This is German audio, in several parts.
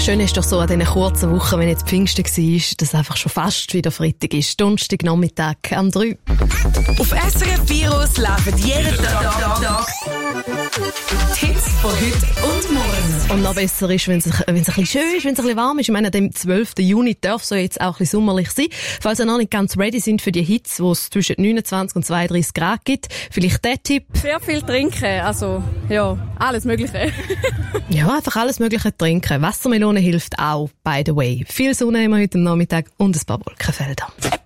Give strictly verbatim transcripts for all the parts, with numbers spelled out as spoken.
Schön ist doch so an diesen kurzen Wochen, wenn jetzt Pfingsten war, dass es einfach schon fast wieder Freitag ist. Donnerstag Nachmittag am drei. Auf S R F Virus läuft jeden Tag, Tag, Tag die Hits von heute und morgen. Und noch besser ist, wenn es, wenn es ein bisschen schön ist, wenn es ein bisschen warm ist. Ich meine, am zwölften Juni darf es so jetzt auch ein bisschen sommerlich sein. Falls ihr noch nicht ganz ready sind für die Hits, wo es zwischen neunundzwanzig und zweiunddreißig Grad gibt, vielleicht der Tipp. Sehr viel trinken, also ja, alles Mögliche. Ja, einfach alles Mögliche trinken. Wassermelone hilft auch, by the way. Viel Sonne haben wir heute am Nachmittag und ein paar Wolkenfelder.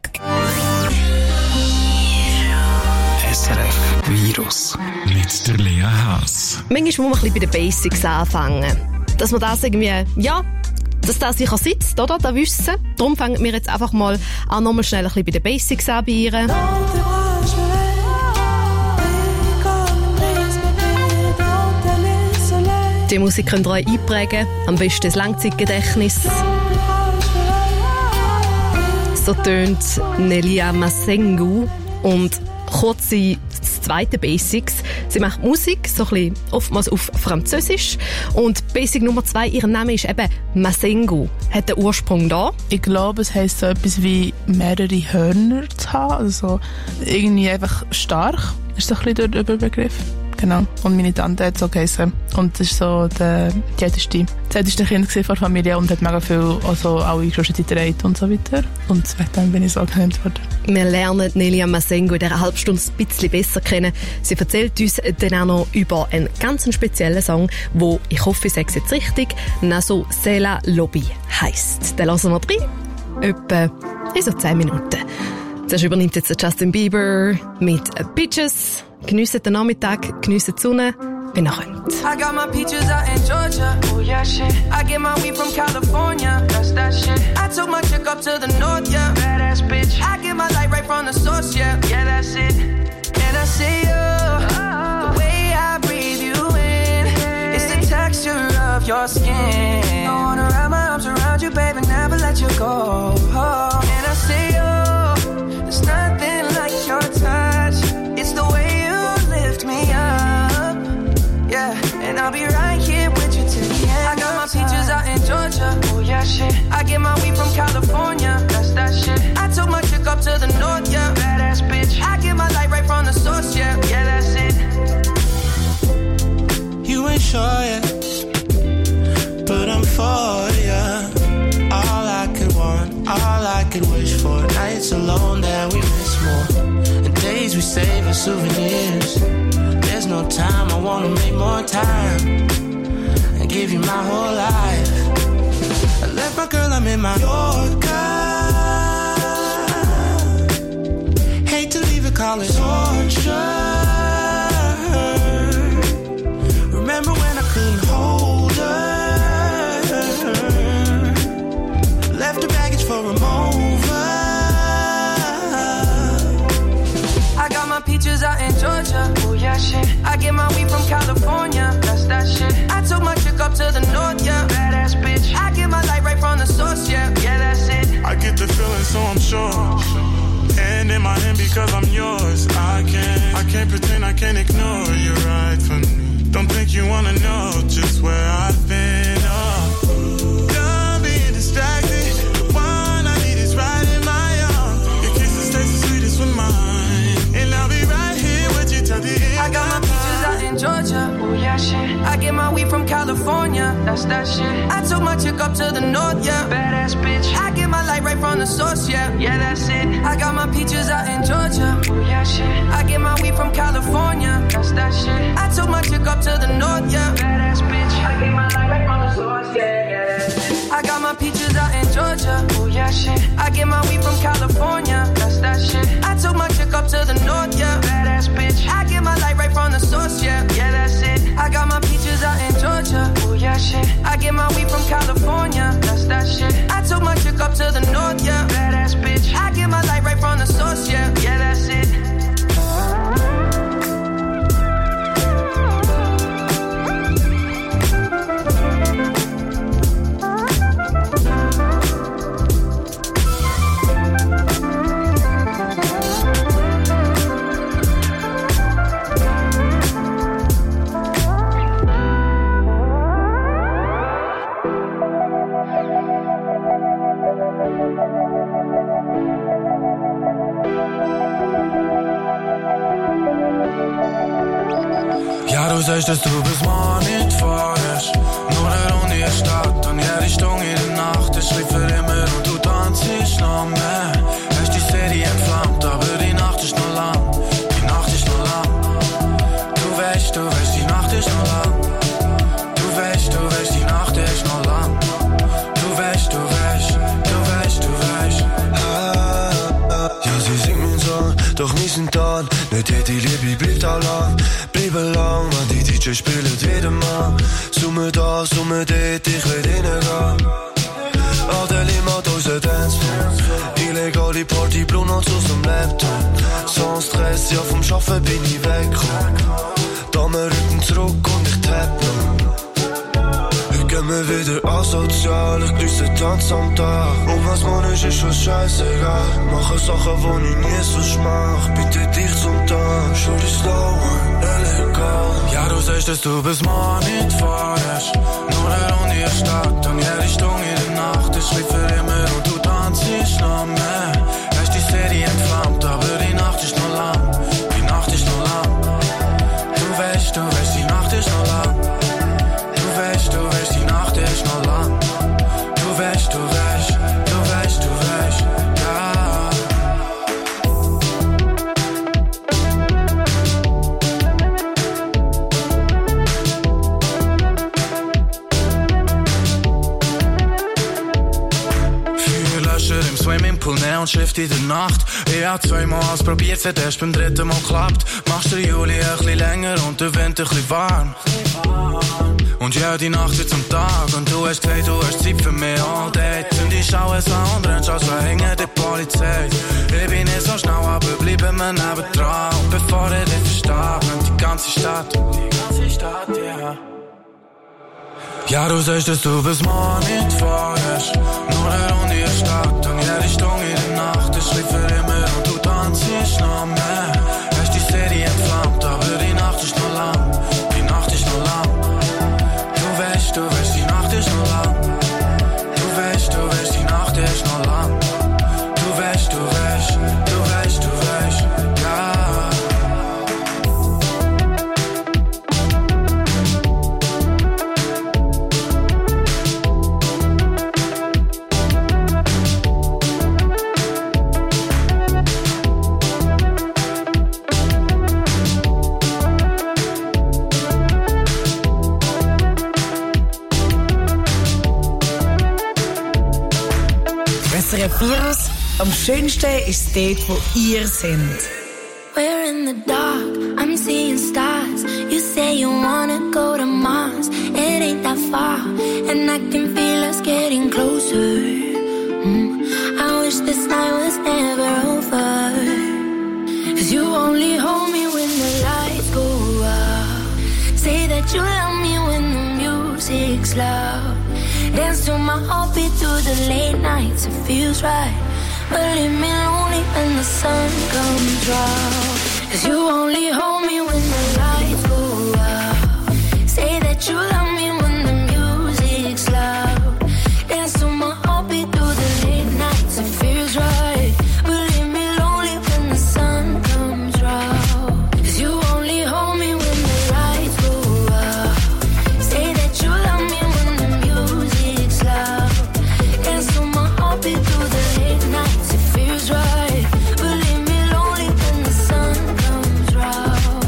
S R F Virus mit der Lea Haas. Manchmal muss man ein bisschen bei den Basics anfangen. Dass man das irgendwie, ja, dass das sicher sitzt, oder? Das Wissen. Darum fangen wir jetzt einfach mal an, nochmal schnell ein bisschen bei den Basics an. Die Musik könnt ihr euch einprägen, am besten das Langzeitgedächtnis. So tönt Nelia Masengo. Und kurz das zweite Basics. Sie macht Musik, so ein bisschen oftmals auf Französisch. Und Basic Nummer zwei, ihr Name ist eben Masengo. Hat den Ursprung da? Ich glaube, es heisst so etwas wie mehrere Hörner zu haben. Also irgendwie einfach stark. Ist so ein bisschen der Überbegriff. Genau. Und meine Tante hat so geheissen. Und das ist so der, die älteste, das älteste Kind von der Familie und hat mega viel, also alle große Zeit geredet und so weiter. Und seitdem bin ich so genannt worden. Wir lernen Nelia Masengo in dieser halben Stunde ein bisschen besser kennen. Sie erzählt uns dann auch noch über einen ganz speziellen Song, wo, ich hoffe, ich sage es jetzt richtig, Naso Sela Lobby heisst. Den lassen wir rein. Etwa in so zehn Minuten. Zuerst übernimmt jetzt Justin Bieber mit Bitches. Geniessen den Nachmittag, geniessen die Sonne, wenn ihr könnt. I got my peaches out in Georgia. Oh yeah, shit. I get my weed from California. That's that shit. I took my chick up to the north, yeah. Badass bitch. I get my light right from the source, yeah. Yeah, that's it. And I see you. Oh. The way I breathe you in. It's the texture of your skin. I wanna wrap my arms around you, baby, never let you go. Oh. And I see you. There's nothing like your touch. It's the way me up, yeah, and I'll be right here with you till the end. I got my peaches out in Georgia, oh yeah, shit. I get my weed from California, that's that shit. I took my chick up to the north, yeah, badass bitch. I get my light right from the source, yeah, yeah, that's it. You ain't sure yet, but I'm for ya. All I could want, all I could wish for. Nights alone that we miss more, and days we save as souvenirs. There's no time, I wanna make more time and give you my whole life. I left my girl, I'm in my Yorker. Hate to leave it, call it torture. Remember when I couldn't hold her? Left her baggage for a mover. I got my peaches out in Georgia, oh yeah, shit. I get my weed from California, that's that shit. I took my chick up to the north, yeah, badass bitch. I get my light right from the source, yeah, yeah, that's it. I get the feeling, so I'm sure. And in my hand because I'm yours. I can't, I can't pretend, I can't ignore you right from me. Don't think you wanna know just where I've been. Oh, done being distracted. The one I need is right in my arms. Your kisses taste the sweetest with mine, and I'll be right here with you till the end. I got my peaches out in Georgia, oh yeah, shit. I get my weed from California, that's that shit. I took my chick up to the north, yeah, badass bitch. I get my light right from the source, yeah, yeah, that's it. I got my peaches out in Georgia, oh yeah, shit. I get my weed from California, that's that shit. I took my chick up to the north, yeah, badass bitch. I get my light right from the source, yeah, yeah, that's it. I got my peaches out in Georgia, oh yeah, shit. I get my weed from California, that's that shit. I took my chick up to the north, yeah, badass bitch. I get my light right from the source, yeah, yeah, that's it. I got my peaches out in Georgia, oh yeah, shit. I get my weed from California, that's that shit. I took my chick up to the north, yeah, badass bitch. I get my light right from the source, yeah, yeah, that's it. du sagst, dass du bis morgen nicht fahrst. Nur eine Runde in der Stadt und jede Stunde in der Nacht. Ich schlief für immer und du tanzt noch mehr. Hast die Serie entflammt, aber die Nacht ist noch lang. Die Nacht ist noch lang. Du weißt, du weißt, die Nacht ist noch lang. Du weißt, du weißt, die Nacht ist noch lang. Du weißt, du weißt, du weißt, du weißt. Ja, sie singt meinen Song, doch wir sind da. Nicht jede Liebe bleibt auch lang. Bleiben lang, wenn die D J spielen wieder mal. Summe da, summe dort, ich will reingehen. Adel im Auto, unser Dancefloor. Illegale Party, Blunots aus dem Laptop. So Stress, ja vom Schaffen bin ich weggekommen. Dame rücken zurück und ich tapp noch. Ich geh mir wieder asozial, ich grüße Tanz am Tag. Und was man ist, ist schon scheißegal. Mache Sachen, die ich nie sonst mach. Bitte dich zum Tag, schau dich slow an, illegal. Ja, du sagst, dass du bis morgen nicht fahrst. Nur eine Runde in der Stadt und jede Stunde in der Nacht. Ich schlief für immer und du tanzt noch mehr. Hast die Serie entflammt, aber die Nacht ist noch lang. Die Nacht ist noch lang. Du weißt, du weißt, die Nacht ist noch lang. Du weißt, du weißt, die Nacht ist noch lang. Du weißt, du weißt, du weißt, du weißt, ja. Im Swimmingpool, Neonschrift in der Nacht. Ich hab zweimal ausprobiert, seit erst beim dritten Mal klappt. Machst du Juli ein bisschen länger und der Wind ein bisschen warm. Und ja, die Nacht wird zum Tag. Und du hast gesagt, du hast Zeit für mich all day. Und ich schaue es an und rennst, als verhängen die Polizei. Ich bin nicht so schnell, aber bleiben wir nebendran. Und bevor ich dich verstehe, und die ganze Stadt, die ganze Stadt, ja. Yeah. Ja, du sagst, dass du bis morgen nicht fahrst. Nur eine Runde in der Stadt und jede Stunde in der Nacht. Ich schlief für immer und du tanzt noch mehr. Hast die Serie entflammt, aber die Nacht ist noch lang. Die Nacht ist noch lang. Du weißt, du weißt, die Nacht ist noch lang. Du weißt, du weißt, die Nacht ist noch lang. Du weißt, du weißt, du weißt, du weißt, ja. S R F Virus. Am schönsten ist es dort, wo ihr seid. We're in the dark, I'm seeing stars. You say you wanna go to Mars. It ain't that far, and I can feel us getting closer. Mm. I wish this night was never over. Cause you only hold me when the lights go out. Say that you love me when the music's loud. Dance to my heartbeat through the late nights, it feels right. But leave me lonely when the sun comes out. Cause you only hold me when the lights go out. Say that you love me when the music's loud. Dance to my heartbeat through the late nights, it feels right. But leave me lonely when the sun comes out. Cause you only hold me when the lights go out. Say that you love me when the music's loud. Dance to my heartbeat through the late nights, it feels right. But leave me lonely when the sun comes round.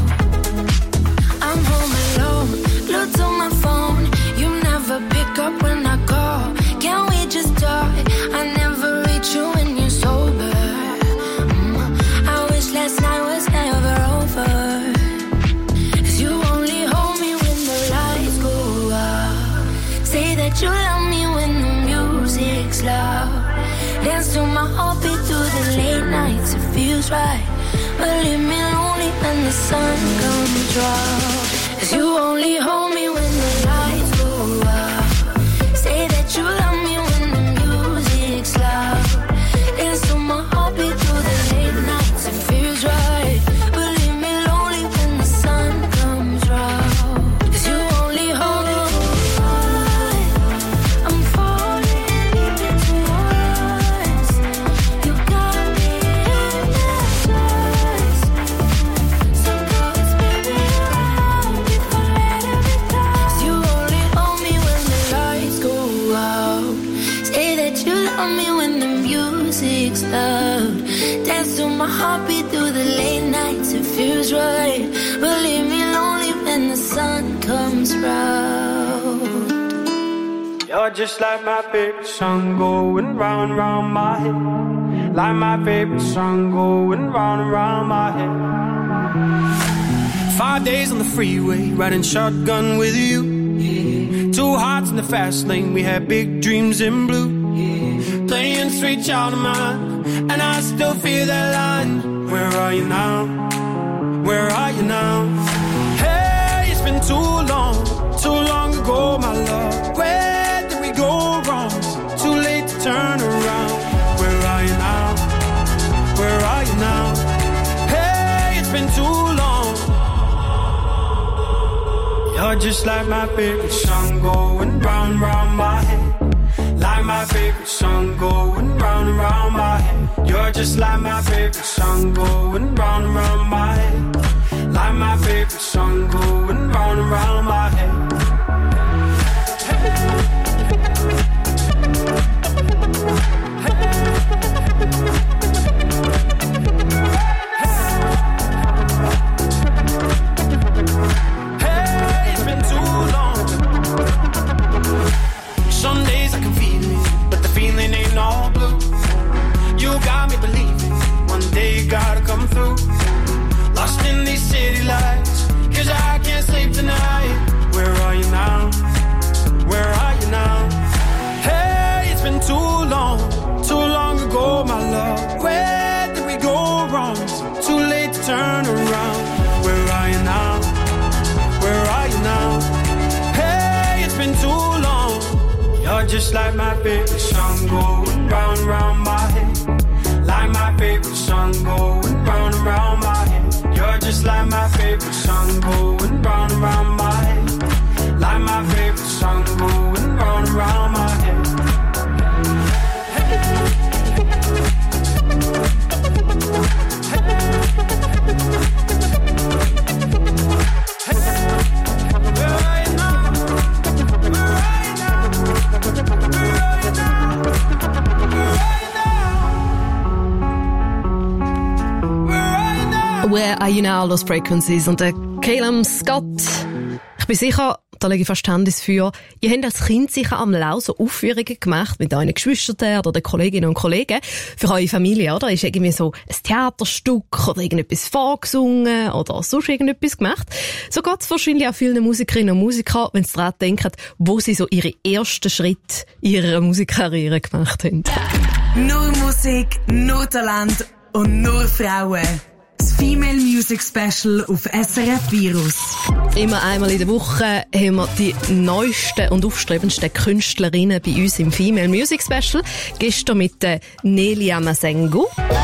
I'm home alone, glued to my phone. You never pick up when I call. Can we just talk? I never reach you when you're sober. Mm. I wish last night was never over. Cause you only hold me when the lights go out. Say that you love me when the music's loud. Dance to my heartbeat through the late nights, it feels right. But leave me lonely when the sun comes round. Cause you only hold me when the lights go out. Say that you love me when the music's loud. Dance to my heartbeat through the late nights, it feels right. But leave me lonely when the sun comes round. Cause you only hold me. I'm falling deep into your eyes. You got me hypnotized. So close, baby, I'll be fine. heartbeat through the late nights, it feels right. But leave me lonely when the sun comes round. You're just like my favorite song going round and round my head. Like my favorite song going round and round my head. Five days on the freeway, riding shotgun with you. Yeah. Two hearts in the fast lane, we had big dreams in blue. Yeah. Playing sweet child of mine, and I still feel that line. Where are you now? Where are you now? Hey, it's been too long, too long ago, my love. Where did we go wrong? Too late to turn around. Where are you now? Where are you now? Hey, it's been too long. You're just like my favorite song going round, round my head. Like my favorite song going round and round my head. You're just like my favorite song going round and round my head. Like my favorite song going round and round my head. Hey, it's been too long. Some days I can feel it, but the feeling ain't all blue. You got me believing one day you gotta come through. Lost in these city lights, cause I can't sleep tonight. Where are you now? Where are you now? Hey, it's been too long, too long ago, my love. Where did we go wrong? Too late to turn around. Where are you now? Where are you now? Hey, it's been too long. You're just like my favorite song going round and round my head. Like my favorite song going round and round my head. You're just like my favorite song going round and round my head. Like my favorite song going round and round my head. Where Are You Now, Lost Frequencies und der Calum Scott. Ich bin sicher, da lege ich Verständnis für. Ihr habt als Kind sicher am Lau so Aufführungen gemacht mit euren Geschwistern oder den Kolleginnen und Kollegen. Für eure Familie, oder? Ist irgendwie so ein Theaterstück oder irgendetwas vorgesungen oder sonst irgendetwas gemacht. So geht es wahrscheinlich auch vielen Musikerinnen und Musikern, wenn sie daran denken, wo sie so ihre ersten Schritte in ihrer Musikkarriere gemacht haben. Nur Musik, nur Talent und nur Frauen. Das Female Music Special auf S R F Virus. Immer einmal in der Woche haben wir die neuesten und aufstrebendsten Künstlerinnen bei uns im Female Music Special. Gestern mit der Nelia Masengo.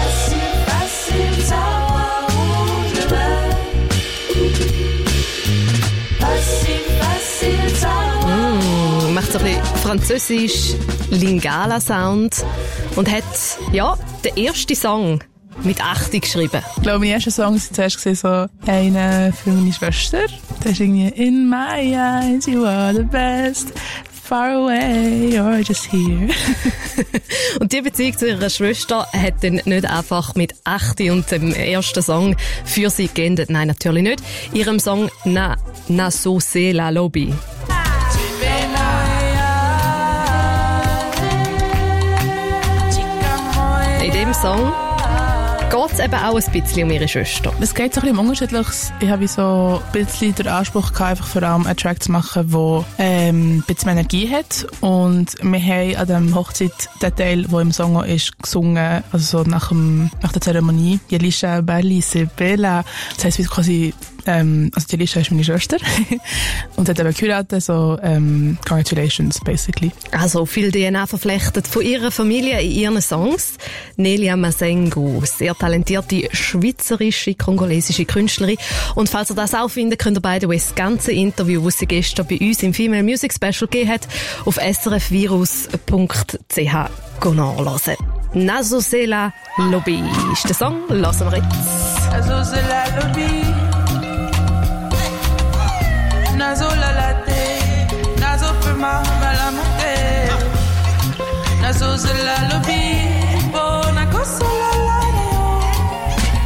Mm, macht so ein bisschen französisch Lingala-Sound und hat, ja, den ersten Song mit achtzig geschrieben. Ich glaube, mein erster Song war zuerst so einer für meine Schwester. Der ist irgendwie «In my eyes, you are the best. Far away, you're just here.» Und die Beziehung zu ihrer Schwester hat dann nicht einfach mit achtzig und dem ersten Song für sie geendet. Nein, natürlich nicht. Ihrem Song «Na, na so c'est la lobby». In dem Song geht es eben auch ein bisschen um ihre Schwester. Es geht so ein bisschen um Unterschiedliches. Ich habe so ein bisschen den Anspruch gehabt, einfach vor allem einen Track zu machen, der ähm, ein bisschen mehr Energie hat. Und wir haben an dem Hochzeit den Teil, der im Song ist, gesungen, also so nach, dem, nach der Zeremonie. Jelisha Belli se bella. Das heisst, wie quasi, ähm, also Jelisha ist meine Schwester. Und hat eben geheiratet, so ähm, congratulations, basically. Also viel D N A verflechtet von ihrer Familie in ihren Songs. Nelia Masengo, sehr talentierte schweizerische, kongolesische Künstlerin. Und falls ihr das auch findet, könnt ihr beide das ganze Interview, das sie gestern bei uns im Female Music Special gegeben hat, auf s r f virus punkt c h nachhören. «Naso c'est la lobby» ist der Song. Hören wir jetzt. Naso c'est la lobby. Naso la latte. Naso prima malamute. Naso c'est la lobby. Bona cosa la la.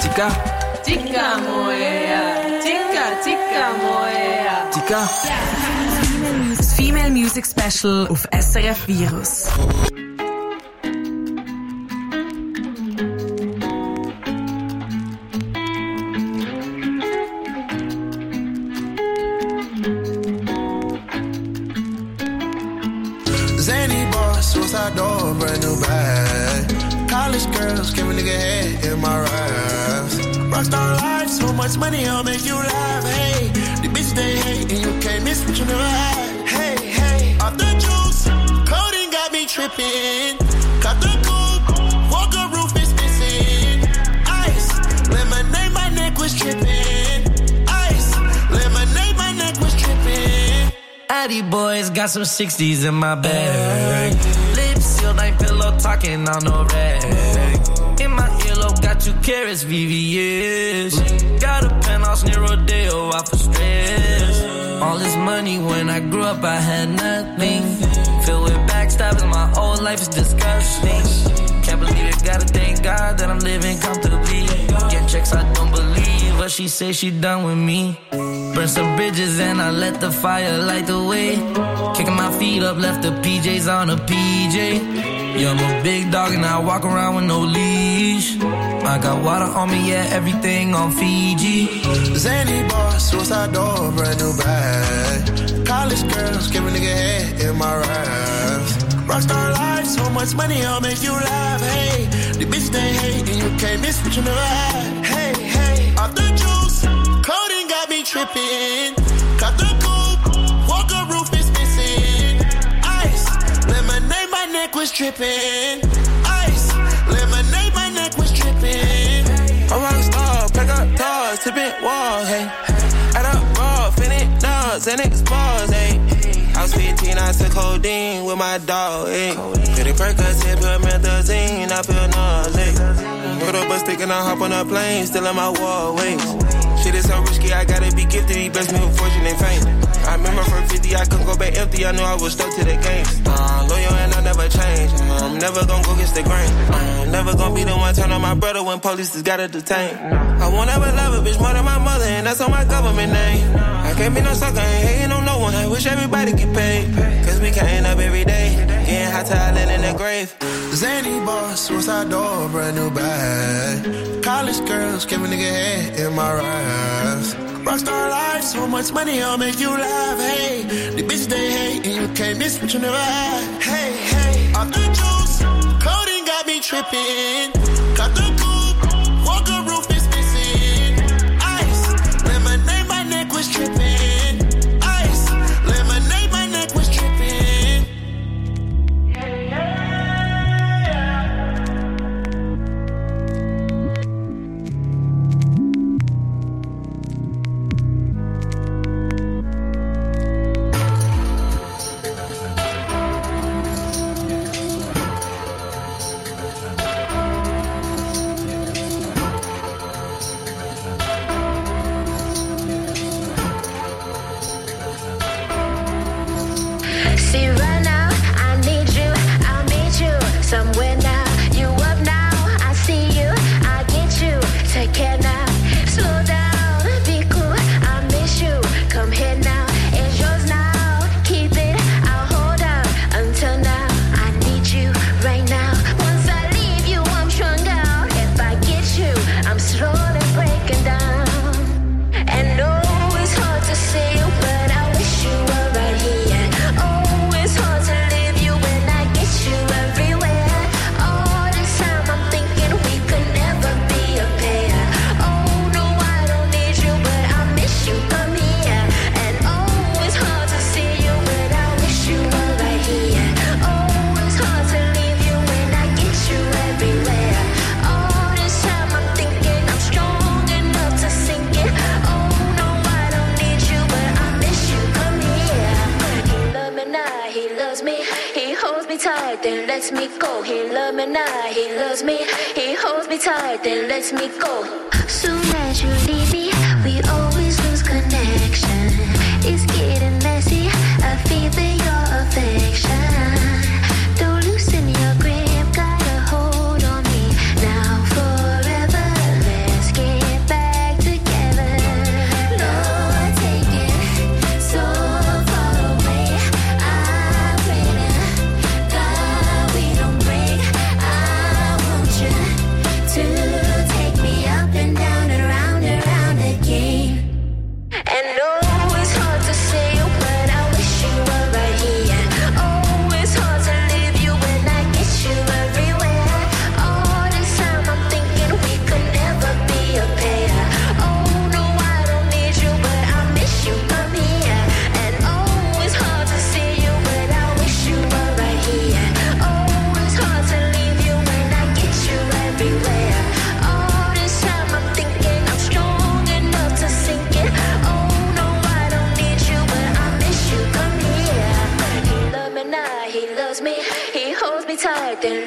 Tika. Tika moea. Tika, tika moea. Tika. Das Female Music Special auf S R F Virus. Zany boss, suicide door, brand new bag. College girls, give a nigga head in my raps. Rockstar life, so much money, I'll make you laugh. Hey, the bitch they hate, and you can't miss what you never had. Hey, hey, off the juice, coding got me tripping. Cut the coupe, Walker roof is missing. Ice, lemonade, my neck was tripping. Ice, lemonade, my neck was tripping. Addy boys got some sixties in my bag. Lips sealed, ain't pillow talking on no rag. In my earlobe, got two carats, V V S. Got a penthouse near Rodeo, out for stress. All this money, when I grew up, I had nothing. Filled with backstabbing, my whole life is disgusting. Can't believe it, gotta thank God that I'm living comfortably. Get checks, I don't believe, but she say she done with me. Burn some bridges and I let the fire light the way. Kicking my feet up, left the P Js on a P J. Yeah, I'm a big dog and I walk around with no leash. I got water on me, yeah, everything on Fiji. Zany boss, suicide door, brand new bag. College girls, give a nigga head in my raps. Rockstar life, so much money, I'll make you laugh. Hey, the bitch they hate, and you can't miss what you never had. Hey, hey, off the juice, coding got me tripping. Cut the coupe, Walker roof is missing. Ice, lemonade, my neck was tripping. Ice, lemonade, my neck was tripping. A rock star, pack up doors, tipping walls, hey. Add up raw, finish nuts, and expose, hey. I was fifteen, I took codeine with my dog, ayy. Pretty Percocet, put methazine, I feel nauseous. Put up a stick and I hop on a plane, still in my wall, ways. Shit is so risky, I gotta be gifted, he blessed me with fortune and fame. I remember from fifty, I couldn't go back empty, I knew I was stuck to the game. Uh, loyal and I never change, uh, I'm never gonna go against the grain. Uh, I'm never gonna be the one turn on my brother when police just gotta detain. I won't ever love a bitch more than my mother, and that's on my government name. I can't be no sucker, ain't hating on no one, I wish everybody get paid. Cause we counting up every day, getting hot talent in the grave. Zany boss, suicide door, brand new bag. College girls, give a nigga head in my raps. Rockstar life, so much money, I'll make you laugh. Hey, the bitch they hate, and you can't miss what you never had. Hey, hey, off the juice, coding got me tripping. Cut the coupe, Walker roof is missing. Ice, lemonade, my neck was tripping. Ice, lemonade, my neck was tripping. Yeah, yeah. See right now, I need you, I'll meet you somewhere now. You up now, I see you, I get you. Take care now, slow down, be cool, I miss you. Come here now, it's yours now. Keep it, I'll hold out until now. I need you right now. Once I leave you, I'm strung out. If I get you, I'm slowly breaking down. And no, it's hard to say, but I wish you were right here. Oh, it's hard to leave you when I get you everywhere. All this time I'm thinking we could never be a pair. Oh no, I don't need you, but I miss you. Come here. And oh, it's hard to see you, but I wish you were right here. Oh, it's hard to leave you when I get you everywhere. All this time I'm thinking I'm strong enough to sink it. Oh no, I don't need you, but I miss you. Come here. He love me now, he loves me. He holds me tight, then lets me go. He love me now, he loves me. He holds me tight, then lets me go. Soon as you leave me, we always lose connection. It's getting messy, I feel for your affection. Don't loosen your grip, got a hold on me now forever. Let's get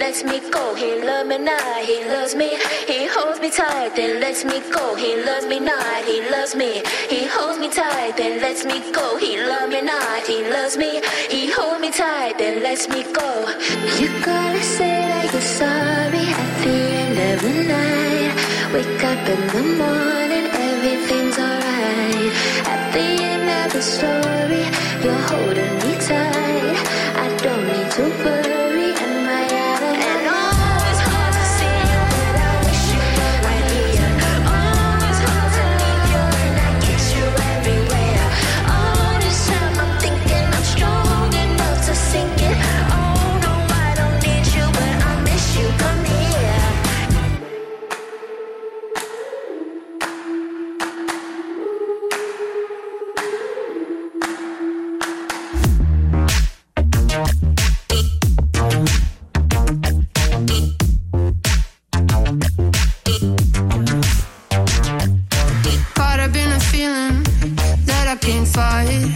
lets me go. He loves me not, he loves me. He holds me tight, then lets me go. He loves me not, he loves me. He holds me tight, then lets me go. He loves me not, he loves me. He holds me tight, then lets me go. You gotta say that you're sorry at the end of the night. Wake up in the morning, everything's alright. At the end of the story, you're holding me tight. I don't need to worry, am I out of line? And oh, it's hard to see you, but I wish you were right here. Oh, it's hard to leave you, and I get you everywhere. All this time I'm thinking I'm strong enough to sink it. Oh no, I don't need you, but I miss you, come here. Caught up in a feeling that I can't fight.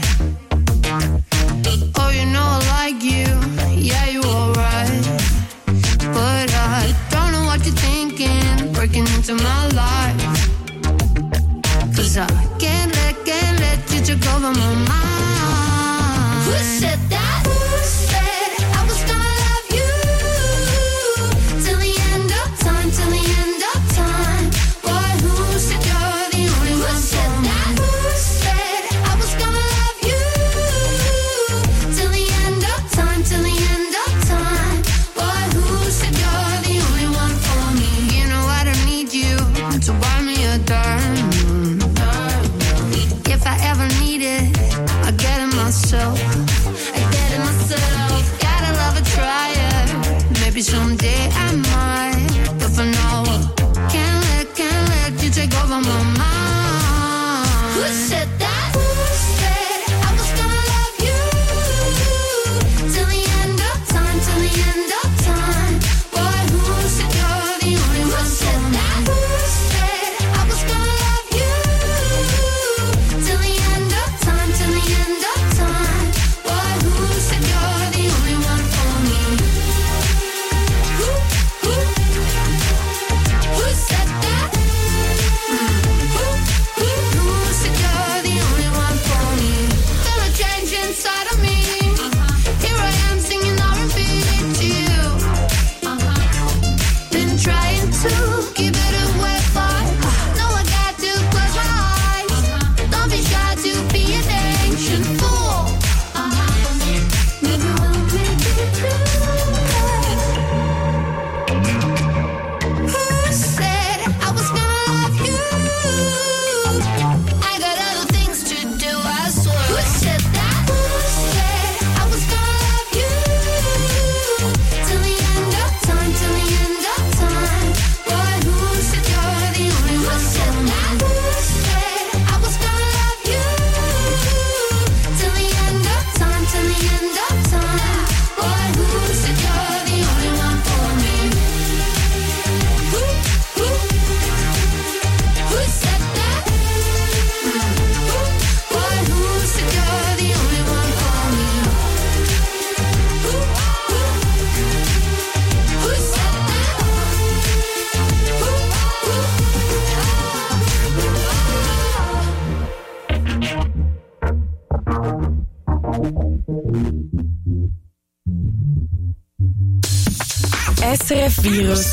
Oh, you know I like you, yeah, you alright. But I don't know what you're thinking, breaking into my life. Cause I can't let, can't let you take over my mind. Who said that? Who said I was gonna love you till the end of time, till the end of time? Boy, who said you're the only one? Who said that? Who said I was gonna love you till the end of time, till the end of time? Boy, who said you're the only one for me? You know I don't need you to buy me a diamond. If I ever need it, I get it myself. I get it myself. Gotta love a trier. Maybe someday I might, but for now, can't let, can't let you take over my mind. Who said that? Who said I was gonna love you till the end of time, till the end of time? Boy, who said you're the only one? Who said that? Who said I was gonna love you till the end of time, till the end of time? Boy, who said you're the only one for me? Who, who, who said that? Mm. Who, who, who said you're the only one for me? Feel a change inside of me. Here I am singing R and B to you. Been trying to keep it away, but no, I got to close my eyes. Don't be shy to be an ancient fool. Maybe we'll make it through. Who said I was gonna love you? I got other things to do, I swear. Who said that? Who said I was gonna love you till the end of time, till the end of time? Boy, who said you're the only one? Who said that? Who said I was gonna love you till the end of time, till the end of time? Boy, who said you're the only one for me? Who, who, who said that? Mm. Who, boy, who said you're the only one for me? Who, who, who said that? Who, S R F Virus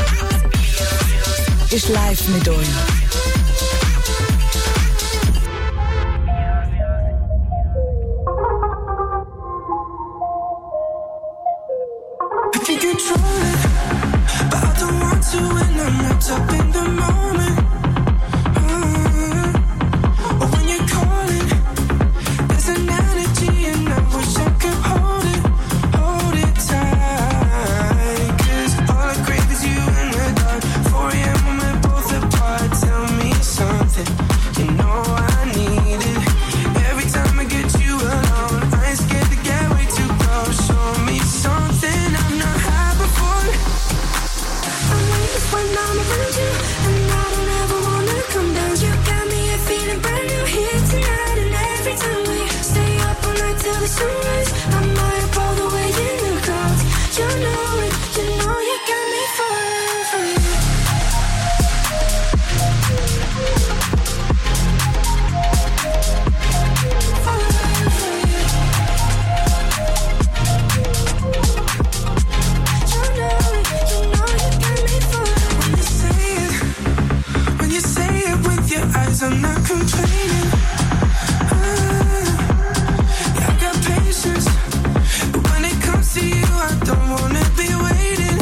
ist live mit euch. I think you're trying, but I don't want to when I'm wrapped up in the moment. Uh, or when you're calling, there's an energy and I wish I could hold it, hold it tight. Cause all I crave is you in the dark. four a.m. when we're both apart. Tell your eyes, I'm not complaining. Yeah, I got patience, but when it comes to you, I don't wanna be waiting,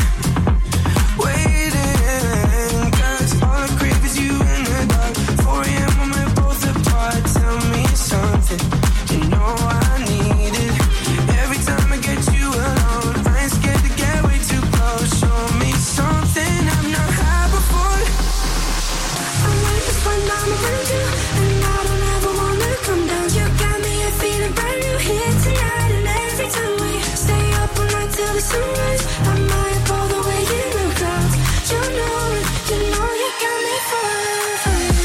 waiting. Cause all I crave is you in the dark. four a.m. when we're both apart. Tell me something, you know I need it. Every time I get you alone, I ain't scared to get way too close. Show me something I've not had before. I'm waiting for now, I'm around you, and I don't ever wanna come down. You got me a feeling brand new here tonight, and every time we stay up all night till the sunrise, I might fall the way in the clouds. You know it, you know you got me falling for you.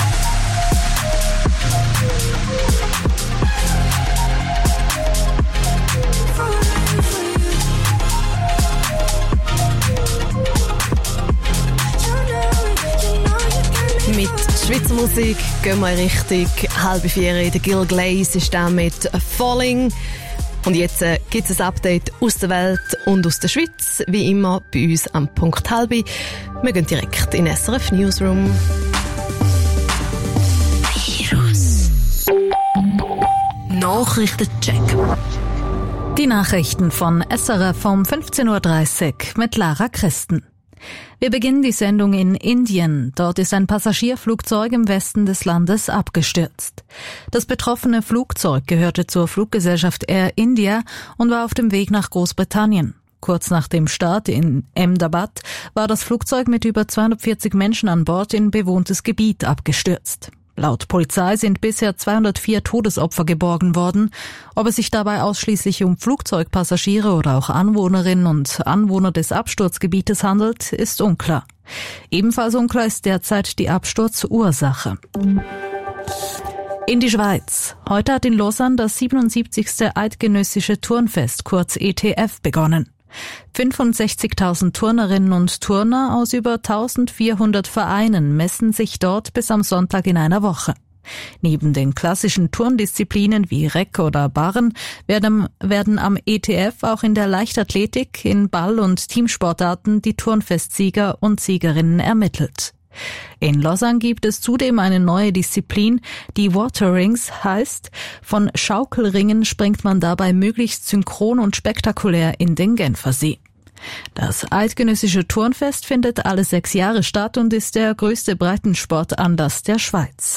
Falling for you. You know it, you know you got me. Mit Schweizer Musik gehen wir Richtung halbe vier. Der Gil Glaze ist da mit Falling. Und jetzt äh, gibt es ein Update aus der Welt und aus der Schweiz. Wie immer bei uns am Punkt halbe. Wir gehen direkt in S R F Newsroom. Virus. Nachrichtencheck. Die Nachrichten von S R F um fünfzehn Uhr dreißig mit Lara Christen. Wir beginnen die Sendung in Indien. Dort ist ein Passagierflugzeug im Westen des Landes abgestürzt. Das betroffene Flugzeug gehörte zur Fluggesellschaft Air India und war auf dem Weg nach Großbritannien. Kurz nach dem Start in Ahmedabad war das Flugzeug mit über zweihundertvierzig Menschen an Bord in bewohntes Gebiet abgestürzt. Laut Polizei sind bisher zweihundertvier Todesopfer geborgen worden. Ob es sich dabei ausschließlich um Flugzeugpassagiere oder auch Anwohnerinnen und Anwohner des Absturzgebietes handelt, ist unklar. Ebenfalls unklar ist derzeit die Absturzursache. In die Schweiz. Heute hat in Lausanne das siebenundsiebzigste Eidgenössische Turnfest, kurz E T F, begonnen. fünfundsechzigtausend Turnerinnen und Turner aus über eintausendvierhundert Vereinen messen sich dort bis am Sonntag in einer Woche. Neben den klassischen Turndisziplinen wie Reck oder Barren werden, werden am E T F auch in der Leichtathletik, in Ball- und Teamsportarten die Turnfestsieger und Siegerinnen ermittelt. In Lausanne gibt es zudem eine neue Disziplin, die Water Rings heißt. Von Schaukelringen springt man dabei möglichst synchron und spektakulär in den Genfersee. Das Eidgenössische Turnfest findet alle sechs Jahre statt und ist der größte Breitensportanlass der Schweiz.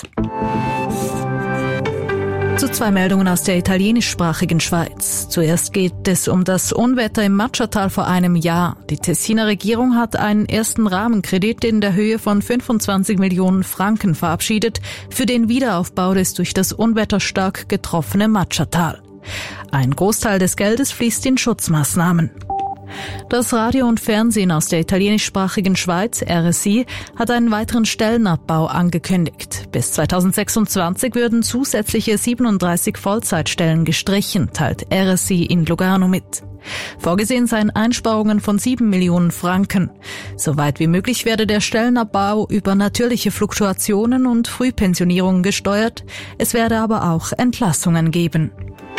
Zu zwei Meldungen aus der italienischsprachigen Schweiz. Zuerst geht es um das Unwetter im Matschatal vor einem Jahr. Die Tessiner Regierung hat einen ersten Rahmenkredit in der Höhe von fünfundzwanzig Millionen Franken verabschiedet für den Wiederaufbau des durch das Unwetter stark getroffene Matschatal. Ein Großteil des Geldes fließt in Schutzmaßnahmen. Das Radio und Fernsehen aus der italienischsprachigen Schweiz, R S I, hat einen weiteren Stellenabbau angekündigt. Bis zweitausendsechsundzwanzig würden zusätzliche siebenunddreißig Vollzeitstellen gestrichen, teilt R S I in Lugano mit. Vorgesehen seien Einsparungen von sieben Millionen Franken. Soweit wie möglich werde der Stellenabbau über natürliche Fluktuationen und Frühpensionierungen gesteuert. Es werde aber auch Entlassungen geben.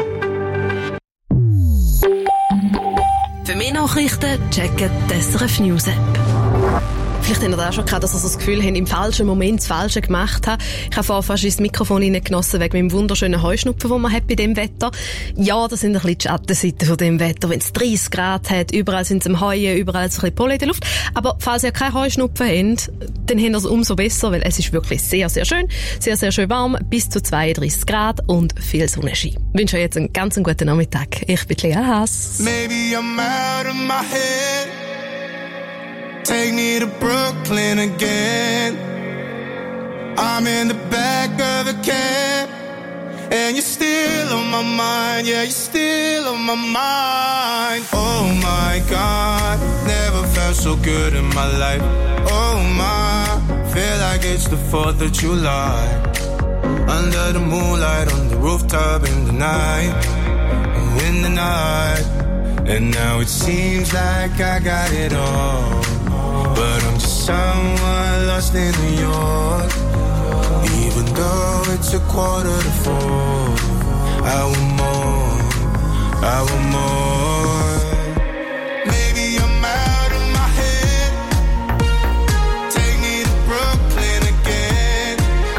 Für mehr Nachrichten checken die S R F News App. Vielleicht habt ihr auch schon gehabt, dass ihr so das Gefühl habt, im falschen Moment das Falsche gemacht habt. Ich habe vorher fast ins Mikrofon hineingenossen wegen meinem wunderschönen Heuschnupfen, den man hat bei diesem Wetter. Ja, das sind ein bisschen die Schattenseiten von diesem Wetter. Wenn es dreißig Grad hat, überall sind es am Heuen, überall ist ein bisschen Pollen in der Luft. Aber falls ihr keinen Heuschnupfen habt, dann habt ihr es umso besser, weil es ist wirklich sehr, sehr schön, sehr, sehr schön warm, bis zu zweiunddreißig Grad und viel Sonnenschein. Ich wünsche euch jetzt einen ganz guten Nachmittag. Ich bin Lea Haas. Maybe I'm out of my head. Take me to Brooklyn again. I'm in the back of a cab, and you're still on my mind. Yeah, you're still on my mind. Oh my God, never felt so good in my life. Oh my, feel like it's the fourth of July. Under the moonlight, on the rooftop in the night, in the night. And now it seems like I got it all, but I'm just someone lost in New York. Even though it's a quarter to four, I want more, I want more. Maybe I'm out of my head. Take me to Brooklyn again.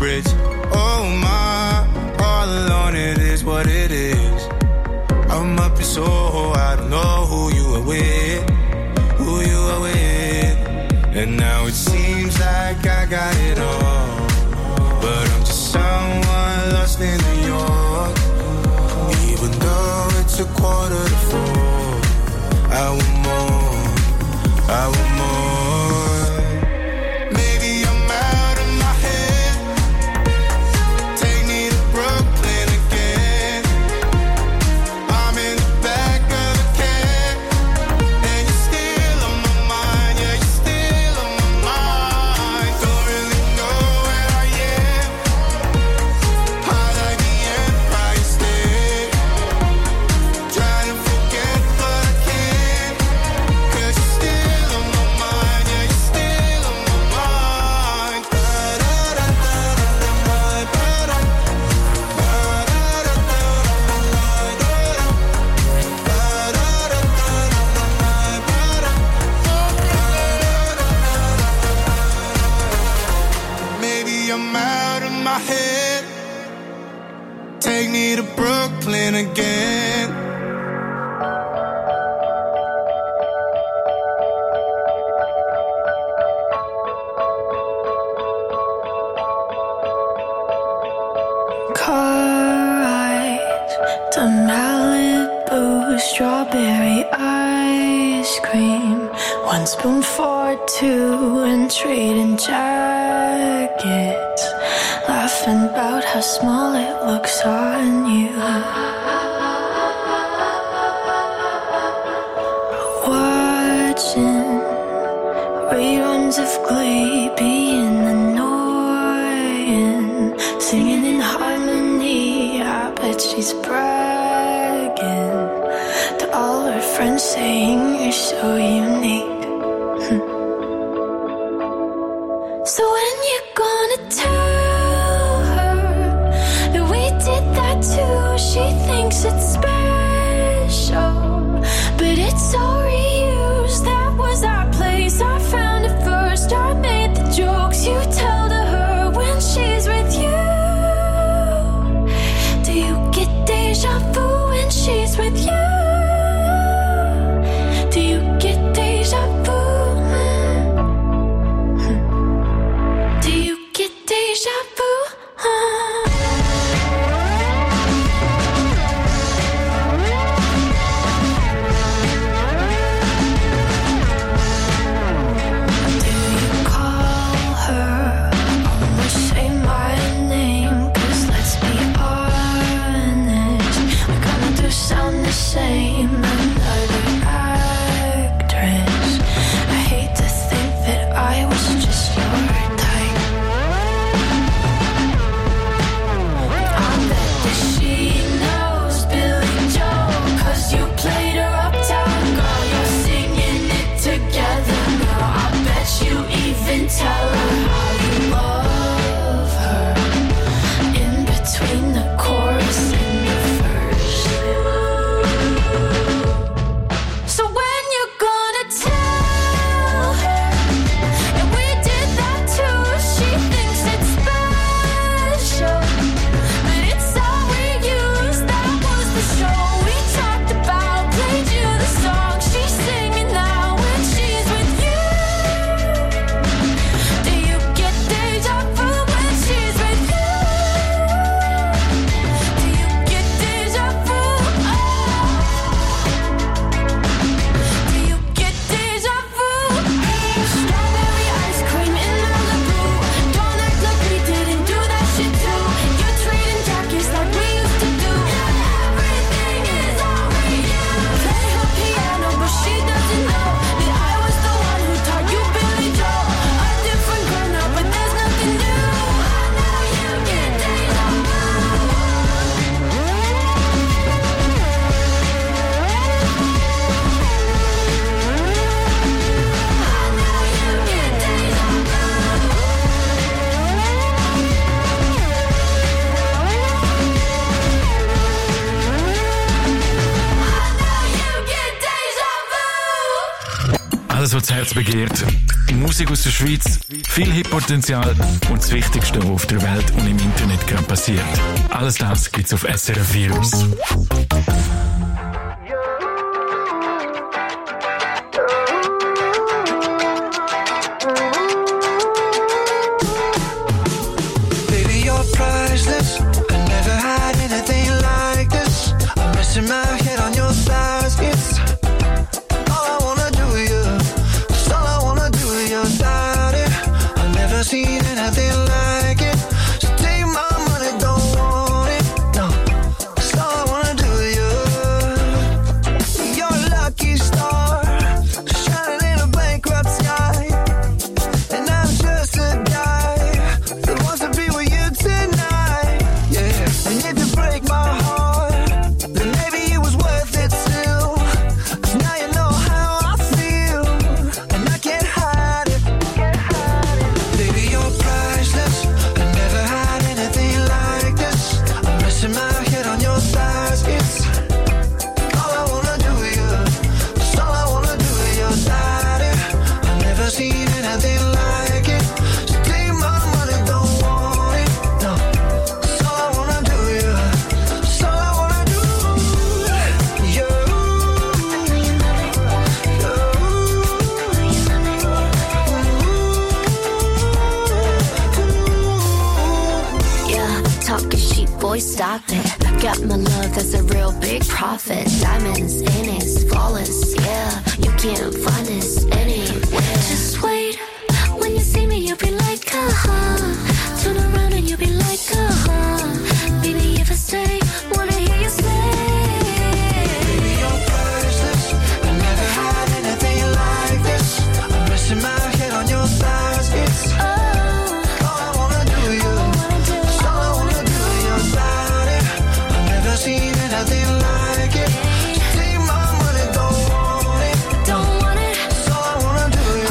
bridge. Oh my, all alone, it is what it is. I'm up in Soho, I don't know who you are with, who you are with. And now it seems like I got it all, but I'm just someone lost in New York. Even though it's a quarter to four, I want more, I want more. Maybe I'm out of my head. Take me to Brooklyn again. I'm in the back of a cab, and you're still on my mind. Yeah, you're still on my mind. Don't really know where I am. High like the Empire State. Trying to forget, but I can't. 'Cause you're still on my mind. Yeah, you're still on my mind. Maybe I'm out of my head. Take me to Brooklyn again. Car ride to Malibu, strawberry ice cream. One spoon for two and trading jackets. Laughing about how small it looks on you. Watching reruns of Glee, being annoying. Singing in harmony, I bet she's bragging to all her friends, saying you're so unique. So when you gonna tell her that we did that too? She thinks it's special, but it's all reused. That was our place, I found it first. I made the jokes you tell to her when she's with you. Do you get deja vu when she's with you? Do you get deja vu? Do you get deja vu? Do you call her? Almost say my name, 'cause let's be honest, we kinda do sound the same. Another actress. I hate to think that I was just your type. I bet that she knows Billy Joel, 'cause you played her uptown girl. You're singing it together now. I bet you even tell her how you love her in between the chorus and the verse. So when you're gonna tell her that we did that too? She thinks it's special, but it's all we used. That was the show we talked about. Played you the song she's singing now when she's with you. Do you get deja vu when she's with you? Do you get deja vu? Oh. Do you get deja vu? Strawberry ice cream in Malibu. Don't act like we didn't do that shit too. You're trading jackets like we used to do. Everything is all reused. Play her piano, but she doesn't know that I was the one who taught you Billy Joel. A different girl now, but there's nothing new. I know you get deja vu. Alles, was das Herz begehrt, Musik aus der Schweiz, viel Hip-Potenzial und das Wichtigste, was auf der Welt und im Internet gerade passiert. Alles das gibt's auf S R F Virus. Baby, you're priceless. I never had anything like this. I'm resting my head on your thighs. It's all I wanna do with you. It's all I wanna do with your body. I've never seen anything like it. So take my money, don't want it. No, it's all I wanna do with you. You're a lucky star, shining in a bankrupt sky. And I'm just a guy that wants to be with you tonight. Yeah, and if you break my heart, then maybe it was worth it still. 'Cause now you know how I feel, and I can't hide it. Baby, you're priceless. I never had anything like this. I'm resting my head on your thighs. It's all I wanna do with you. It's all I wanna do with your body. I've never seen anything like it. So take my money, don't want it. No, it's all I wanna do with you. It's all I wanna do. You, Yeah, talking sheep, boy, stop it. Got my love, that's a real big profit. Diamonds in it, flawless, yeah. You can't find this anywhere. Just wait, when you see me, you'll be like, uh-huh. Turn around and you'll be like, uh-huh. Baby, if I stay, wanna hear you say. baby, you're priceless. I never had anything like this. I'm resting my head on your thighs. It's all I wanna do with you. It's all I wanna do with your body. I've never seen anything like it. So take my money, don't want it. Don't want it. It's all I wanna do with you.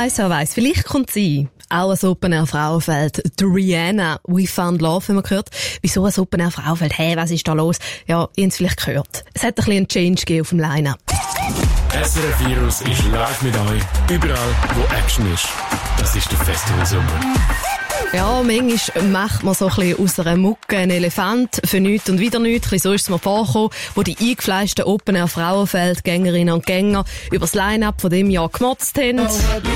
weiss, wer weiss. Vielleicht kommt sie. Auch ein Open-Air-Frauenfeld. Die Rihanna, We Found Love, haben wir gehört. Wieso ein Open-Air-Frauenfeld? Hey, was ist da los? Ja, ihr habt es vielleicht gehört. Es hat ein bisschen einen Change gegeben auf dem Line-Up. S R F Virus ist live mit euch. Überall, wo Action ist. Das ist der Festival Sommer. Ja, manchmal macht man so ein bisschen aus einer Mucke einen Elefant für nichts und wieder nichts. So ist es mir vorgekommen, wo die eingefleischten Open-Air-Frauenfeldgängerinnen und Gänger über das Line-Up von diesem Jahr gemotzt haben. Nein,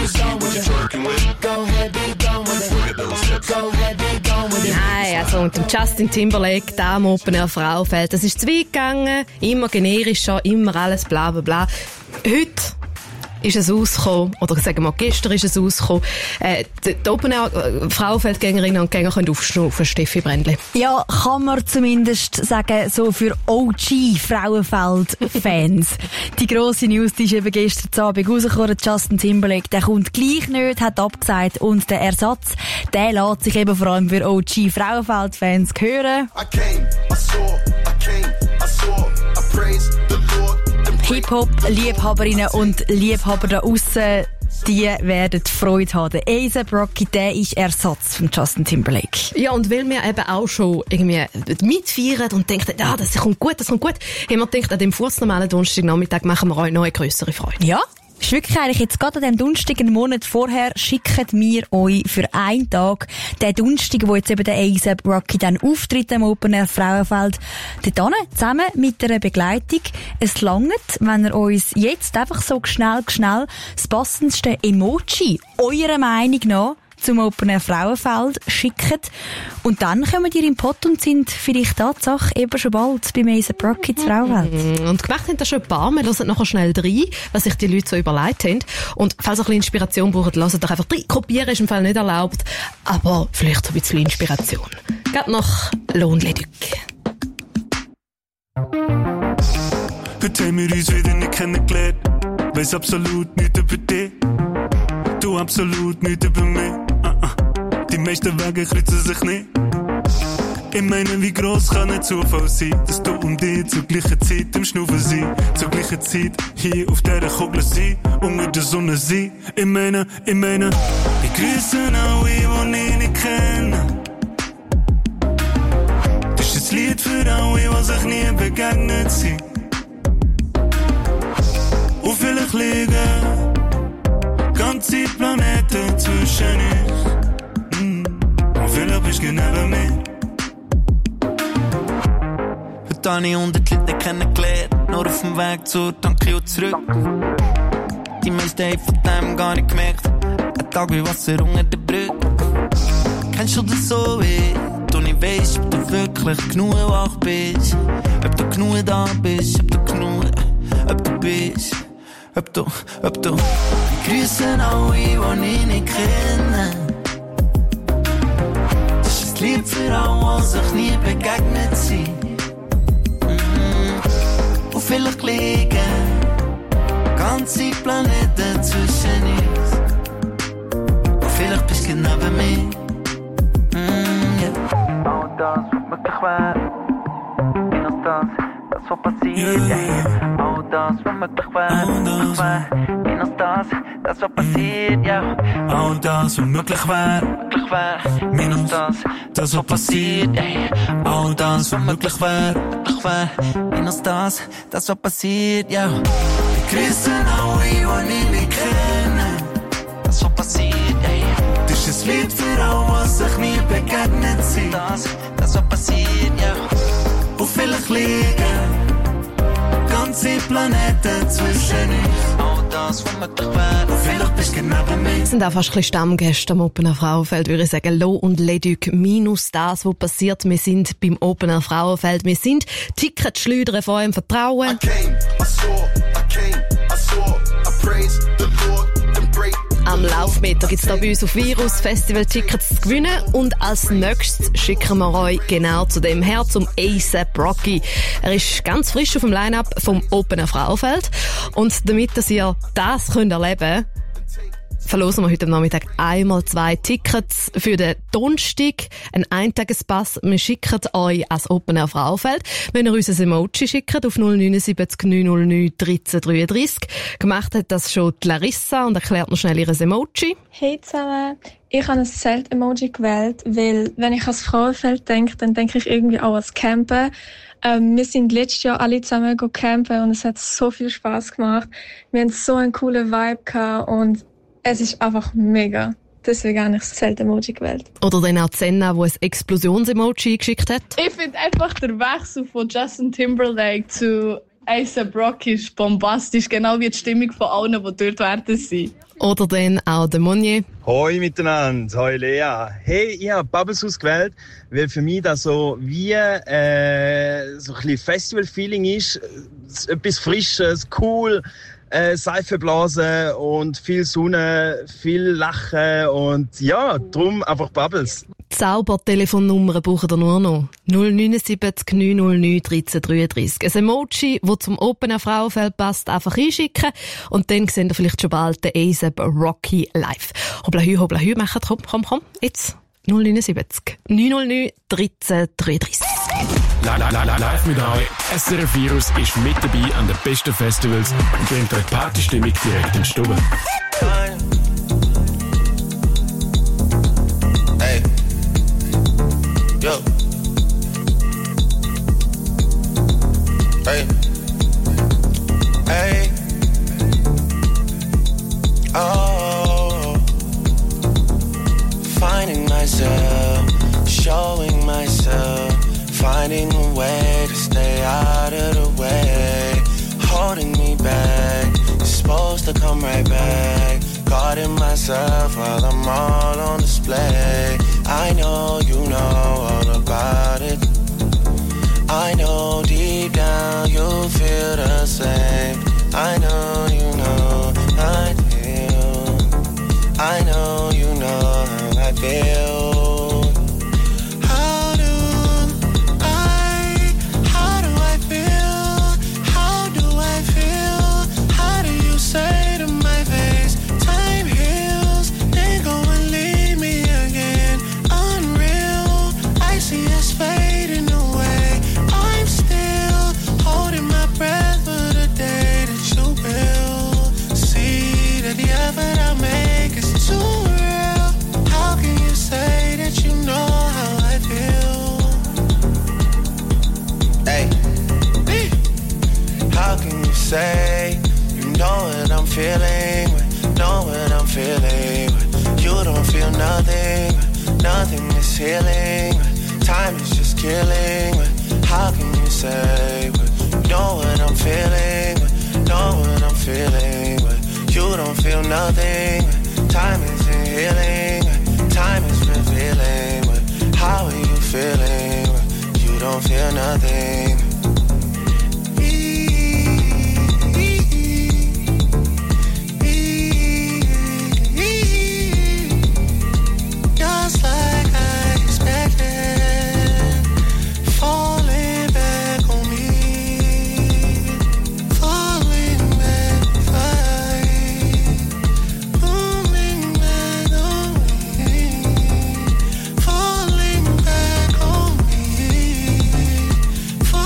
also und dem Justin Timberlake, da am Open-Air-Frauenfeld, das ist zu weit gegangen, immer generischer, immer alles bla bla bla. Heute ist es rausgekommen, oder sagen wir, gestern ist es rausgekommen, äh, die, die Open-Air-Frauenfeldgängerinnen und Gänger können aufschnaufen, Steffi Brändli. Ja, kann man zumindest sagen, so für O G-Frauenfeld-Fans. Die grosse News, die ist eben gestern Abend rausgekommen. Justin Timberlake, der kommt gleich nicht, hat abgesagt, und der Ersatz, der lässt sich eben vor allem für O G-Frauenfeld-Fans hören. I came, I saw, I came, I saw, I praised the Lord. Hip-Hop-Liebhaberinnen und Liebhaber da aussen, die werden Freude haben. Der A$AP Rocky, der ist Ersatz von Justin Timberlake. Ja, und weil wir eben auch schon irgendwie mitfeiern und denken, ja, das kommt gut, das kommt gut, haben wir gedacht, an dem normalen Donnerstagnachmittag machen wir euch noch eine grössere Freude. Ja. Ist wirklich eigentlich jetzt gerade an dem Donnerstag, einen Monat vorher, schicken wir euch für einen Tag den Donnerstag, wo jetzt eben der A$AP Rocky dann auftritt am Open Air Frauenfeld, dort hin, zusammen mit einer Begleitung. Es langt, wenn ihr uns jetzt einfach so schnell, schnell das passendste Emoji eurer Meinung nach zum Open Air Frauenfeld schickt. Und dann kommen ihr im Pott und sind vielleicht Tatsache eben schon bald beim A$AP Rocky zur Frauenwelt. Und gemacht haben das schon ein paar. Wir hören nachher schnell rein, was sich die Leute so überlegt haben. Und falls ihr ein bisschen Inspiration braucht, hört doch einfach rein. Kopieren ist im Fall nicht erlaubt, aber vielleicht so ein bisschen Inspiration. Geht noch Lonely Duc. Heute haben wir uns wieder nicht kennengelernt. Weiss absolut nichts über dich. Du absolut nichts über mich. Die meisten Wege kreuzen sich nicht. Ich meine, wie gross kann ein Zufall sein, dass du und ich zur gleichen Zeit im Schnaufen sind, zur gleichen Zeit hier auf dieser Kugel sind, unter der Sonne sind. Ich meine, ich meine, ich grüße alle, die ich nicht kenne. Das ist ein Lied für alle, die sich nie begegnet sind. Und vielleicht liegen ganze Planeten zwischen uns. Und vielleicht bist du neben mir. Heute habe ich hundert Leute kennengelernt, nur auf dem Weg zur Tokio zurück. Die meisten haben von dem gar nicht gemerkt. Ein Tag wie Wasser unter der Brücke. Kennst du das so wie du nicht weisst, ob du wirklich genug wach bist? Ob du genug da bist, ob du genug, ob du bist, ob du, ob du. Ich grüße alle, die ich nicht kenne. Das ist ein Lied für alle, die sich nie begegnet sind. Und vielleicht liegen ganze Planeten zwischen uns. Und vielleicht bist du neben mir. Mm, yeah. All das, was möglich wäre, minus das, das was passiert. Yeah. All das, was möglich wäre, möglich wäre, minus das, das was passiert. Yeah. All das, was möglich wäre, möglich wäre, minus das, das was passiert. Yeah. All das, was möglich wäre, möglich wäre, minus das, das was passiert. Yeah. Ich grüße alle, die ich nicht kenne. Das was passiert. Yeah. Das ist ein Lied für alle, die sich nie begegnet sind. Das, das was passiert, ja. Und vielleicht liegen ganze Planeten zwischen uns. All das, was möglich wäre. Und vielleicht bist du neben mir. Es sind auch fast ein bisschen Stammgäste am Open Air Frauenfeld, würde ich sagen. Lo und Leduc minus das, was passiert. Wir sind beim Open Air Frauenfeld. Wir sind Ticketschleudern von eurem Vertrauen. I came, I saw, I came, I saw, I praise the Lord. Am Laufmeter gibt's da bei uns auf Virus Festival-Tickets zu gewinnen. Und als nächstes schicken wir euch genau zu dem her, zum A$AP Rocky. Er ist ganz frisch auf dem Line-Up vom Open Air Frauenfeld. Und damit dass ihr das könnt erleben könnt, verlosen wir heute am Nachmittag einmal zwei Tickets für den Donnerstag, ein Eintagespass. Wir schicken euch als Open Air Frauenfeld, wenn ihr uns ein Emoji schickt auf null neun sieben neun null neun eins drei drei drei. Gemacht hat das schon die Larissa und erklärt noch schnell ihr Emoji. Hey zusammen, ich habe ein Zelt-Emoji gewählt, weil wenn ich ans Frauenfeld denke, dann denke ich irgendwie auch ans Campen. Ähm, wir sind letztes Jahr alle zusammen campen und es hat so viel Spass gemacht. Wir haben so einen coolen Vibe gehabt und es ist einfach mega. Deswegen habe ich das Zelt-Emoji gewählt. Oder dann auch Senna, die ein Explosions-Emoji geschickt hat. Ich finde einfach der Wechsel von Justin Timberlake zu A$AP Rocky ist bombastisch, genau wie die Stimmung von allen, die dort werden sind. Oder dann auch der Monnier. Hoi miteinander, hoi Lea. Hey, ich habe Bubbles ausgewählt, weil für mich das so wie äh, so ein bisschen Festival-Feeling ist. Etwas Frisches, cool, äh, Seifenblasen und viel Sonne, viel Lachen und ja, drum einfach Bubbles. Zaubertelefonnummer braucht ihr nur noch. null neun sieben neun null neun eins drei drei drei. Ein Emoji, das zum Open Air Frauenfeld passt, einfach einschicken. Und dann sehen ihr vielleicht schon bald den A$AP Rocky live. Hobla hü, hobla hü, machen, komm, komm, komm. Jetzt null neun sieben neun null neun eins drei drei drei. La, la, la, la, live mit euch. S R F Virus ist mit dabei an den besten Festivals und bringt euch Partystimmung direkt in die Stube. Hey. Yo. Hey. Hey. Oh. Finding myself, showing myself, finding a way to stay out of the way, holding me back. You're supposed to come right back. Guarding myself while I'm all on display. I know you know all about it. I know deep down you feel the same. I know you know I feel. I know you know how I feel. Say, you know what I'm feeling, know what I'm feeling. You don't feel nothing, nothing is healing. Time is just killing. How can you say, you know what I'm feeling, know what I'm feeling. You don't feel nothing, time isn't healing. Time is revealing. How are you feeling? You don't feel nothing. Fall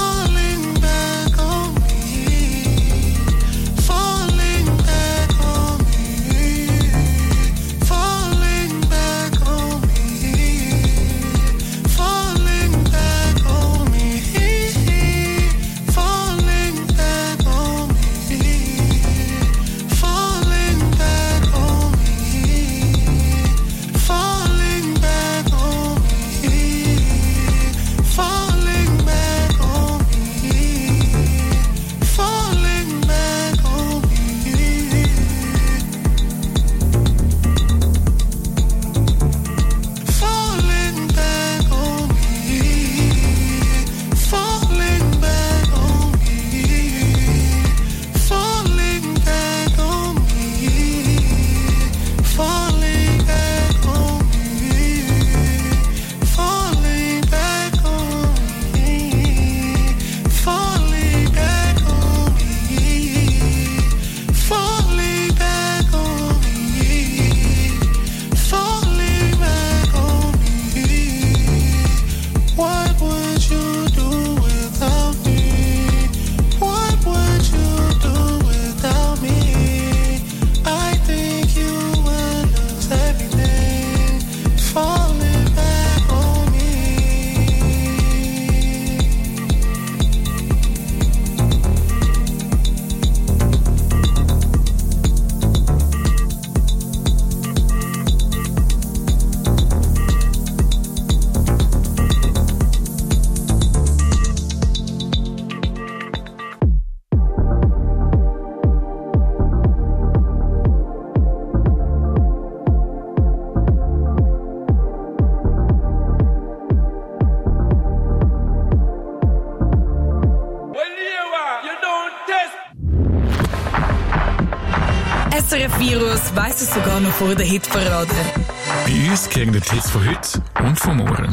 Virus weiss es sogar noch vor der Hitparade. Bei uns kriegen die Hits von heute und von morgen.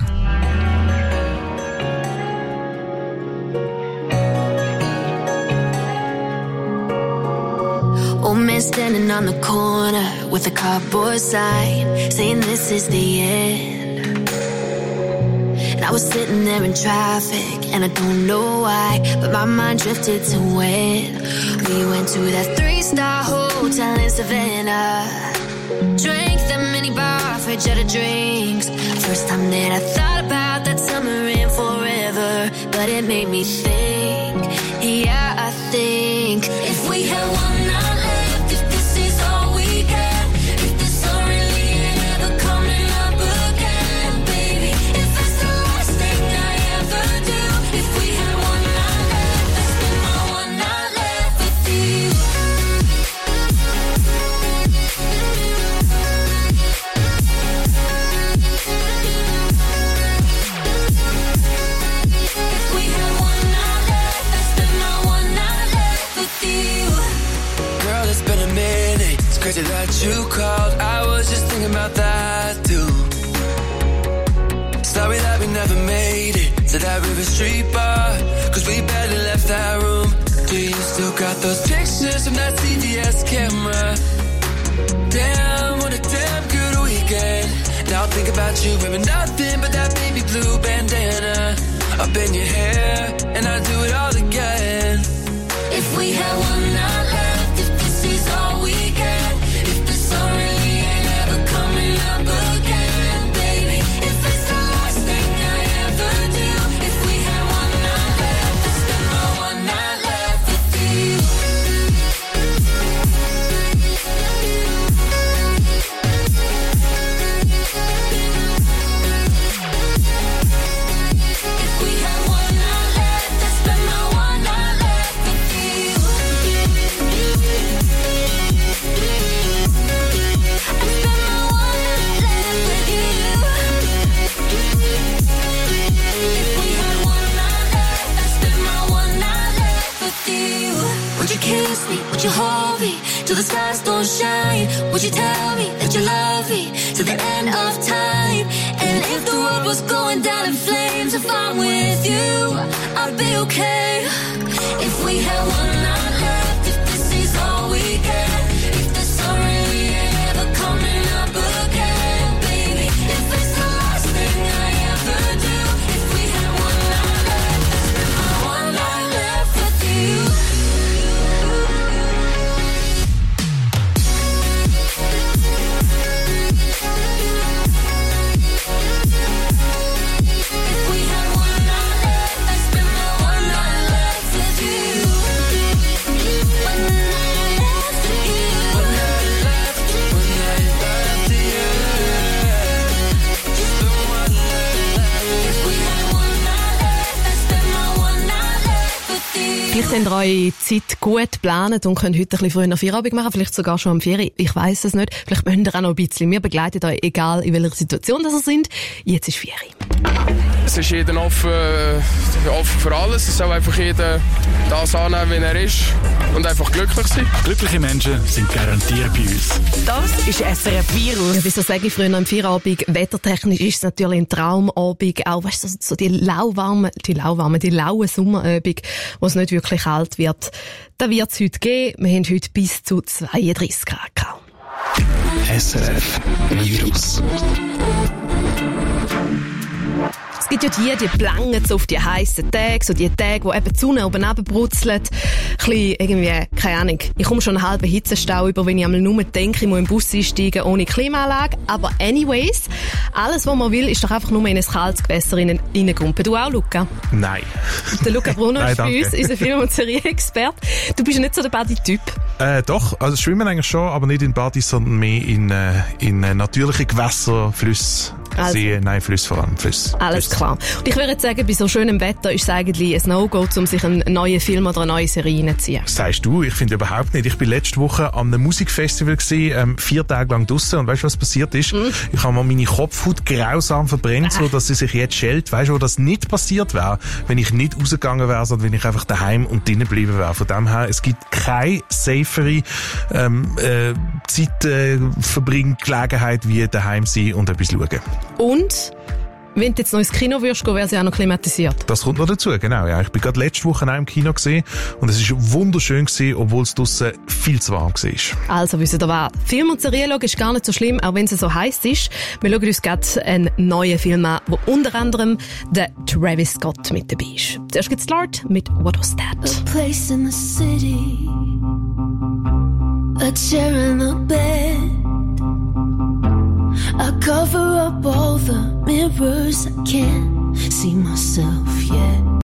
Old man standing on the corner with a cardboard sign saying this is the end. And I was sitting there in traffic and I don't know why, but my mind drifted to when we went to that three-star hotel in Savannah. Drank the minibar, fridge out of drinks. First time that I thought about that summer and forever, but it made me think, yeah, I think if we had one night. Crazy that you called, I was just thinking about that too. Sorry that we never made it to that River Street bar, cause we barely left that room. Do you still got those pictures from that C V S camera? Damn, what a damn good weekend. Now I think about you wearing nothing but that baby blue bandana up in your hair, and I'd do it all again. If we had one night left, if this is all we get, would you hold me till the stars don't shine? Would you tell me that you love me till the end of time? And if the world was going down in flames, if I'm with you, I'd be okay. If we had one night left, if this is all we get, if the sun really ain't ever coming up again, baby, if it's the last thing I ever do, if we had one night left, one night left with you. Vielleicht habt ihr eure Zeit gut geplant und könnt heute ein bisschen früher Feierabend machen, vielleicht sogar schon am Ferien. Ich weiss es nicht. Vielleicht möchtet ihr auch noch ein bisschen. Wir begleiten euch, egal in welcher Situation das ihr sind. Jetzt ist Ferien. Es ist jeder offen, offen für alles. Es soll einfach jeder das annehmen, wie er ist und einfach glücklich sein. Glückliche Menschen sind garantiert bei uns. Das ist S R F Virus. Ja, wieso sage ich früher am Feierabend? Wettertechnisch ist es natürlich ein Traumabend. Auch, weißt du, so, so die lauwarme, die lauwarme, die laue Sommerabend, wo es nicht wirklich kalt wird. Da wird es heute geben. Wir haben heute bis zu zweiunddreißig Grad gehabt. S R F Virus. Es gibt ja die, die blangen so auf die heissen Tage, so die Tage, wo eben die Sonne oben runterbrutzelt. Ein bisschen irgendwie, keine Ahnung, ich komme schon einen halben Hitzestau über, wenn ich einmal nur denke, ich muss im Bus einsteigen ohne Klimaanlage. Aber anyways, alles, was man will, ist doch einfach nur in ein kaltes Gewässer reingumpen. Du auch, Luca? Nein. Der Luca Brunner Nein, ist bei uns, unser Film- und Serie-Experte. Du bist ja nicht so der Body-Typ. Äh, doch, also schwimmen eigentlich schon, aber nicht in Badis, sondern mehr in, äh, in äh, natürliche Gewässer, Flüsse. Also. Sie, nein, Flüsse vor allem. Flüsse. Alles Flüsse. klar. Und ich würde jetzt sagen, bei so schönem Wetter ist es eigentlich ein No-Go, um sich einen neuen Film oder eine neue Serie reinzuziehen. Das sagst du? Ich finde überhaupt nicht. Ich bin letzte Woche an einem Musikfestival gewesen, ähm, vier Tage lang draussen, und weißt du, was passiert ist? Mm. Ich habe mal meine Kopfhaut grausam verbrennt, so dass sie sich jetzt schält. Weißt du, wo das nicht passiert wäre, wenn ich nicht rausgegangen wäre, sondern wenn ich einfach daheim und drinnen geblieben wäre. Von dem her, es gibt keine safere ähm, äh, Zeitverbringgelegenheit äh, wie daheim sein und etwas schauen. Und wenn du jetzt noch ins Kino würdest gehen, wäre sie auch noch klimatisiert. Das kommt noch dazu, genau. Ja. Ich bin gerade letzte Woche auch im Kino gesehen und es war wunderschön gewesen, obwohl es draussen viel zu warm war. Also wisst ihr was? Film und Serie schauen ist gar nicht so schlimm, auch wenn es so heiß ist. Wir schauen uns gerade einen neuen Film an, wo unter anderem der Travis Scott mit dabei ist. Zuerst geht's Lord mit What Was That? A place in the city, a chair in a bed. I cover up all the mirrors, I can't see myself